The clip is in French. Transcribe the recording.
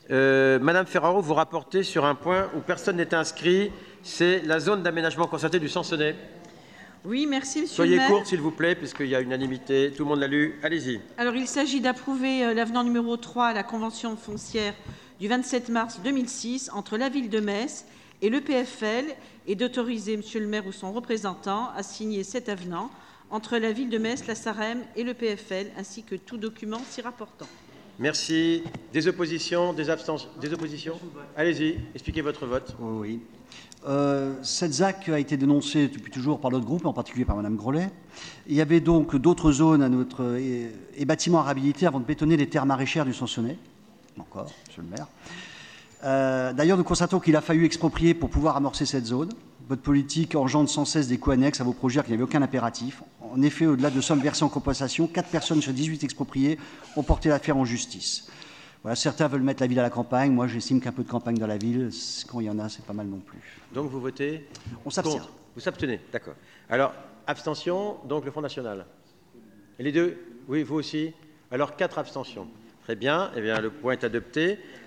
Madame Ferraro, vous rapportez sur un point où personne n'est inscrit, c'est la zone d'aménagement concerté du Sansonnet. Oui, merci, monsieur le maire. Soyez courte, s'il vous plaît, puisqu'il y a unanimité. Tout le monde l'a lu. Allez-y. Alors, il s'agit d'approuver l'avenant numéro 3 à la Convention foncière du 27 mars 2006 entre la ville de Metz et l'EPFL et d'autoriser monsieur le maire ou son représentant à signer cet avenant entre la ville de Metz, la SAREM et l'EPFL, ainsi que tout document s'y rapportant. Merci. Des oppositions, des abstentions, des oppositions. Allez-y, expliquez votre vote. Oui. Cette ZAC a été dénoncée depuis toujours par d'autres groupes, en particulier par Mme Grollet. Il y avait donc d'autres zones à notre, et bâtiments à réhabiliter avant de bétonner les terres maraîchères du Sansonnet. Encore, monsieur le maire. D'ailleurs, nous constatons qu'il a fallu exproprier pour pouvoir amorcer cette zone. Votre politique engendre sans cesse des coûts annexes à vos projets qui n'avaient aucun impératif. En effet, au-delà de sommes versées en compensation, 4 personnes sur 18 expropriées ont porté l'affaire en justice. Voilà, certains veulent mettre la ville à la campagne. Moi, j'estime qu'un peu de campagne dans la ville, quand il y en a, c'est pas mal non plus. Donc, vous votez On s'abstient. contre. Vous s'abstenez, d'accord. Alors, abstention, donc le Front National. Et les deux? Oui, vous aussi? Alors, 4 abstentions. Très bien. Eh bien, le point est adopté.